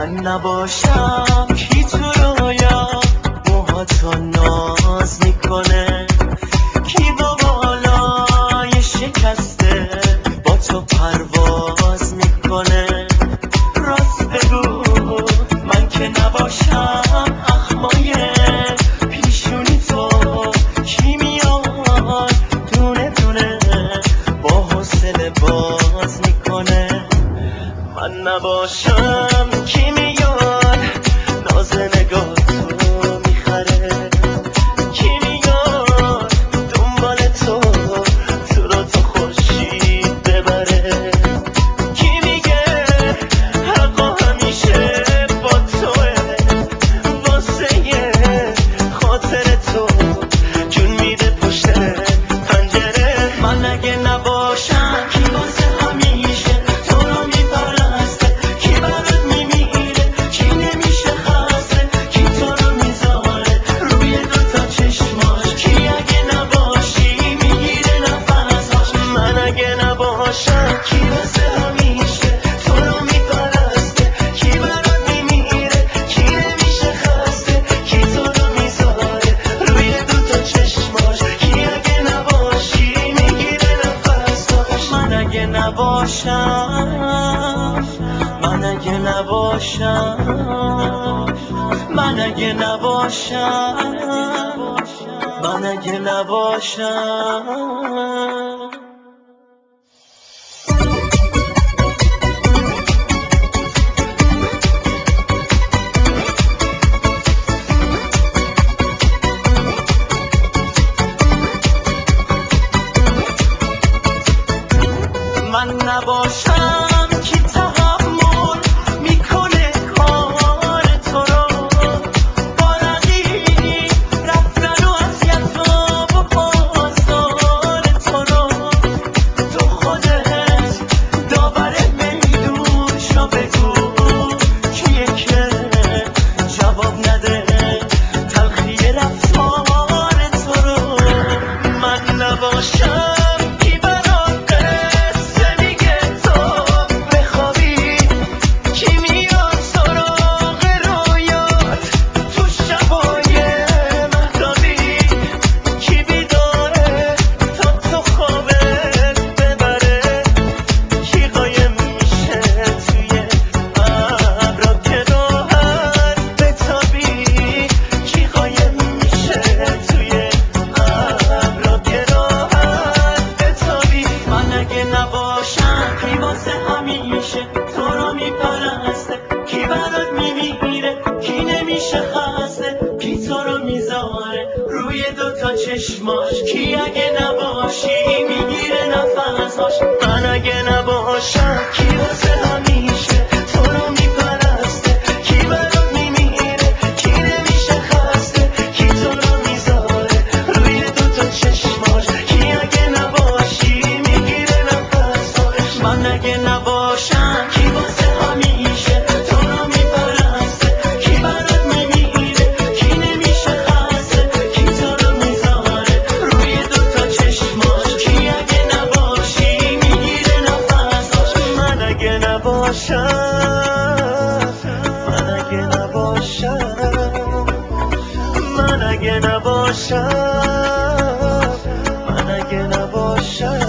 من نباشم کی تو رویا موهاتو ناز میکنه، کی با بالای شکسته با تو پرواز میکنه. راست بگو من که نباشم اخمای پیشونی تو کی میاد دونه دونه با حوصله باز میکنه. من نباشم کی میاد ناز نگاه تو میخره، کی میاد دنبال تو رو تو خورشید ببره، کی میگه حقا همیشه با توه واسه خاطر تو جون میده پشت پنجره. من اگه نباشم کی واسه همیشه تو رو میپرسته، کی برات میمیره کی نمیشه خسته، کی تو رو میذاره روی دوتا چشماش، کی اگه نباشی میگیره نفساش. من اگه نباشم کی واسه همیشه تو رو میپرسته، کی برات میمیره کی نمیشه خسته، کی تو رو میذاره روی دوتا چشماش، کی اگه نباشی میگیره نفساش. من اگه نباشم، من اگه نباشم، من اگه نباشم، من اگه نباشم. من نباشم کی تحمل میکنه کار تو رو، با رقیب رفتن و اذیت و بازار تو رو. تو خودت داور میدون شو بگو کیه که جواب نده تلخی رفتار تو رو. من نباشم کی برات قصه میگه تو بخوابی، کی میاد سراغ رویات تو شبای مهتابی، کی بیداره تا تو خوابت ببره، کی قایم میشه توی ابرا که راحت بتابی، کی قایم میشه توی ابرا که راحت بتابی. من اگه نباشم کی واسه همیشه تو رو میپرسته، کی برات میمیره کی نمیشه خسته، کی تو رو میذاره روی دوتا چشماش، کی اگه نباشی میگیره نفساش. من اگه نباشم کی واسه همیشه تو رو میپرسته، کی برات میمیره کی نمیشه خسته، کی تو رو میذاره روی دوتا چشماش، کی اگه نباشی میگیره نفساش. من اگه نباشم کی واسه همیشه تو رو میپرسته، کی برات میمیره کی نمیشه خسته، کی تو رو میذاره روی دوتا چشماش، کی اگه نباشی میگیره نفساش. من اگه نباشم، من اگه نباشم، من اگه نباشم، من اگه نباشم.